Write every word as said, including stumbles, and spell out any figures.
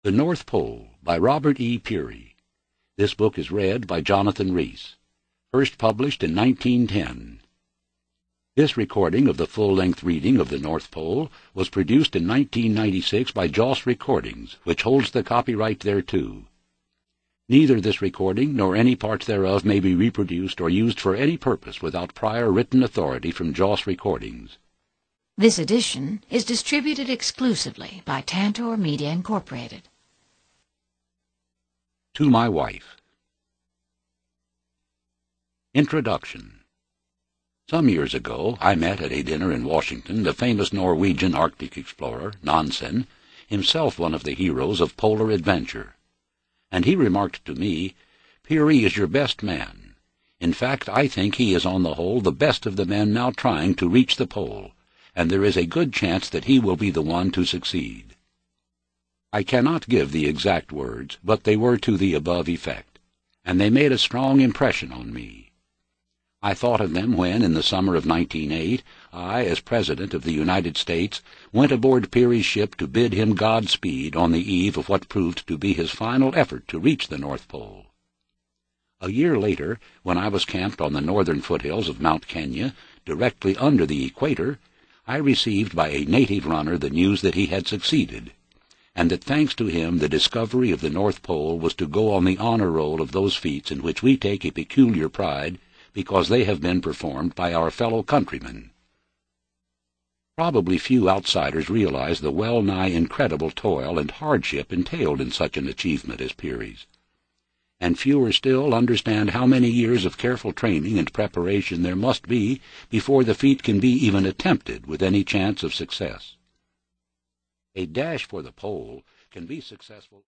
The North Pole by Robert E. Peary. This book is read by Jonathan Rees. First published in nineteen ten. This recording of the full-length reading of The North Pole was produced in nineteen ninety-six by Joss Recordings, which holds the copyright thereto. Neither this recording nor any part thereof may be reproduced or used for any purpose without prior written authority from Joss Recordings. This edition is distributed exclusively by Tantor Media Incorporated. To My Wife. Introduction. Some years ago I met at a dinner in Washington the famous Norwegian Arctic explorer, Nansen, himself one of the heroes of polar adventure. And he remarked to me, "Peary is your best man. In fact, I think he is on the whole the best of the men now trying to reach the pole, and there is a good chance that he will be the one to succeed." I cannot give the exact words, but they were to the above effect, and they made a strong impression on me. I thought of them when, in the summer of nineteen oh eight, I, as President of the United States, went aboard Peary's ship to bid him Godspeed on the eve of what proved to be his final effort to reach the North Pole. A year later, when I was camped on the northern foothills of Mount Kenya, directly under the equator, I received by a native runner the news that he had succeeded, and that thanks to him the discovery of the North Pole was to go on the honor roll of those feats in which we take a peculiar pride because they have been performed by our fellow countrymen. Probably few outsiders realize the well-nigh incredible toil and hardship entailed in such an achievement as Peary's, and fewer still understand how many years of careful training and preparation there must be before the feat can be even attempted with any chance of success. A dash for the pole can be successful